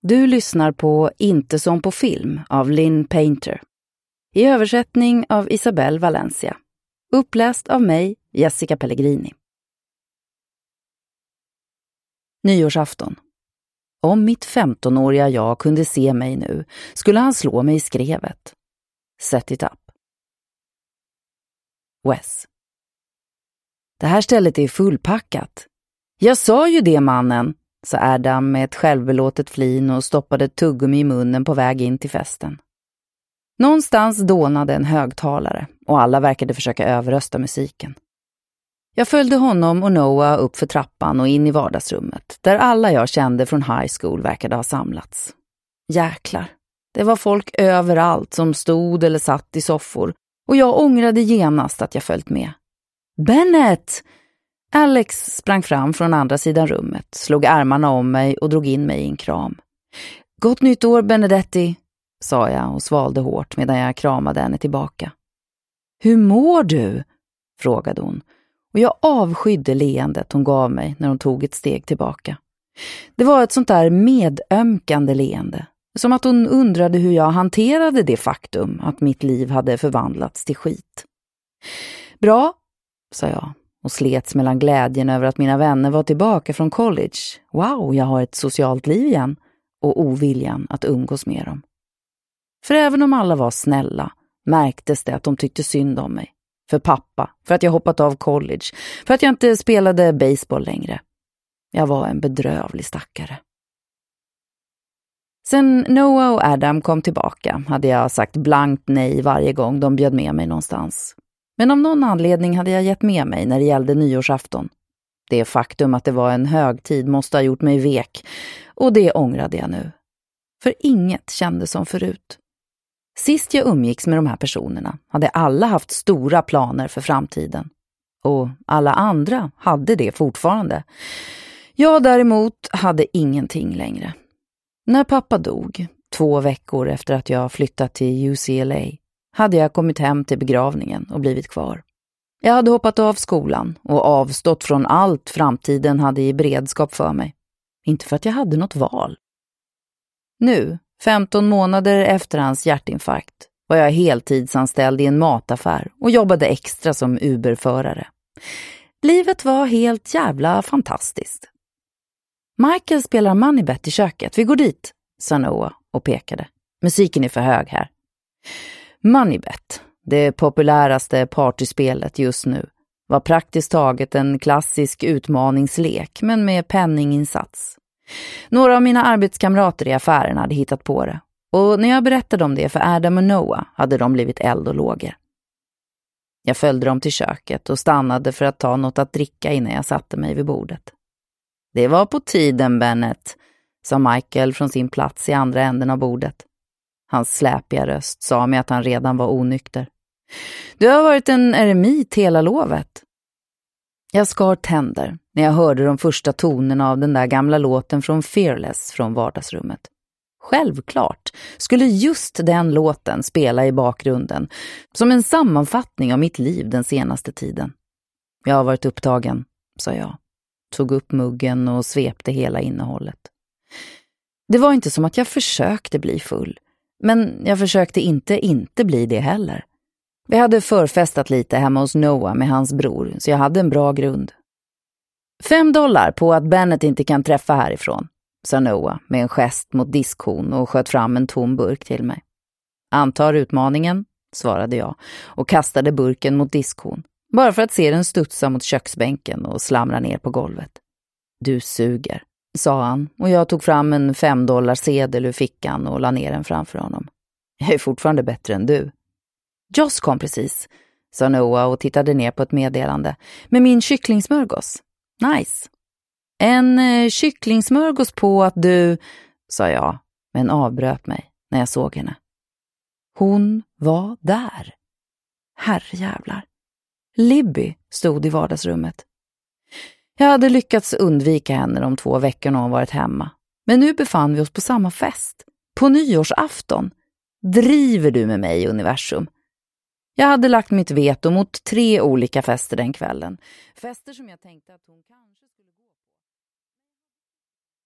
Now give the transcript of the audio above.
Du lyssnar på Inte som på film av Lynn Painter. I översättning av Isabel Valencia. Uppläst av mig, Jessica Pellegrini. Nyårsafton. Om mitt 15-åriga jag kunde se mig nu skulle han slå mig i skrevet. Set it up. Wes. Det här stället är fullpackat. Jag sa ju det, mannen, sa Adam med ett självbelåtet flin och stoppade ett tuggummi i munnen på väg in till festen. Någonstans dånade en högtalare och alla verkade försöka överrösta musiken. Jag följde honom och Noah upp för trappan och in i vardagsrummet, där alla jag kände från high school verkade ha samlats. Jäklar, det var folk överallt som stod eller satt i soffor och jag ångrade genast att jag följt med. Bennett! Alex sprang fram från andra sidan rummet, slog armarna om mig och drog in mig i en kram. Gott nytt år, Benedetti, sa jag och svalde hårt medan jag kramade henne tillbaka. Hur mår du? Frågade hon. Och jag avskydde leendet hon gav mig när hon tog ett steg tillbaka. Det var ett sånt där medömkande leende. Som att hon undrade hur jag hanterade det faktum att mitt liv hade förvandlats till skit. Bra, sa jag och slets mellan glädjen över att mina vänner var tillbaka från college. Wow, jag har ett socialt liv igen. Och oviljan att umgås med dem. För även om alla var snälla märktes det att de tyckte synd om mig. För pappa, för att jag hoppat av college, för att jag inte spelade baseball längre. Jag var en bedrövlig stackare. Sen Noah och Adam kom tillbaka hade jag sagt blankt nej varje gång de bjöd med mig någonstans. Men av någon anledning hade jag gett med mig när det gällde nyårsafton. Det faktum att det var en högtid måste ha gjort mig vek, och det ångrade jag nu. För inget kändes som förut. Sist jag umgicks med de här personerna hade alla haft stora planer för framtiden. Och alla andra hade det fortfarande. Jag däremot hade ingenting längre. När pappa dog, 2 veckor efter att jag flyttat till UCLA, hade jag kommit hem till begravningen och blivit kvar. Jag hade hoppat av skolan och avstått från allt framtiden hade i beredskap för mig. Inte för att jag hade något val. Nu, 15 månader efter hans hjärtinfarkt, var jag heltidsanställd i en mataffär och jobbade extra som Uber-förare. Livet var helt jävla fantastiskt. Michael spelar Moneybet i köket. Vi går dit, sa Noah och pekade. Musiken är för hög här. Moneybet, det populäraste partyspelet just nu, var praktiskt taget en klassisk utmaningslek men med penninginsats. Några av mina arbetskamrater i affären hade hittat på det och när jag berättade om det för Adam och Noah hade de blivit eld och lågor. Jag följde dem till köket och stannade för att ta något att dricka innan jag satte mig vid bordet. Det var på tiden, Bennett, sa Michael från sin plats i andra änden av bordet. Hans släpiga röst sa mig att han redan var onykter. Du har varit en eremit hela lovet. Jag skar tänder när jag hörde de första tonerna av den där gamla låten från Fearless från vardagsrummet. Självklart skulle just den låten spela i bakgrunden som en sammanfattning av mitt liv den senaste tiden. Jag har varit upptagen, sa jag. Tog upp muggen och svepte hela innehållet. Det var inte som att jag försökte bli full, men jag försökte inte bli det heller. Vi hade förfestat lite hemma hos Noah med hans bror, så jag hade en bra grund. $5 på att Bennett inte kan träffa härifrån, sa Noah med en gest mot diskhon och sköt fram en tom burk till mig. Antar utmaningen, svarade jag och kastade burken mot diskhon, bara för att se den studsa mot köksbänken och slamra ner på golvet. Du suger, sa han och jag tog fram en $5-sedel ur fickan och la ner den framför honom. Jag är fortfarande bättre än du. Joss kom precis, sa Noah och tittade ner på ett meddelande. Med min kycklingsmörgås. Nice. En kycklingsmörgås på att du, sa jag, men avbröt mig när jag såg henne. Hon var där. Herrejävlar. Libby stod i vardagsrummet. Jag hade lyckats undvika henne de 2 veckorna hon varit hemma. Men nu befann vi oss på samma fest. På nyårsafton. Driver du med mig, universum? Jag hade lagt mitt veto mot 3 olika fester den kvällen. Fester som jag tänkte att hon kanske...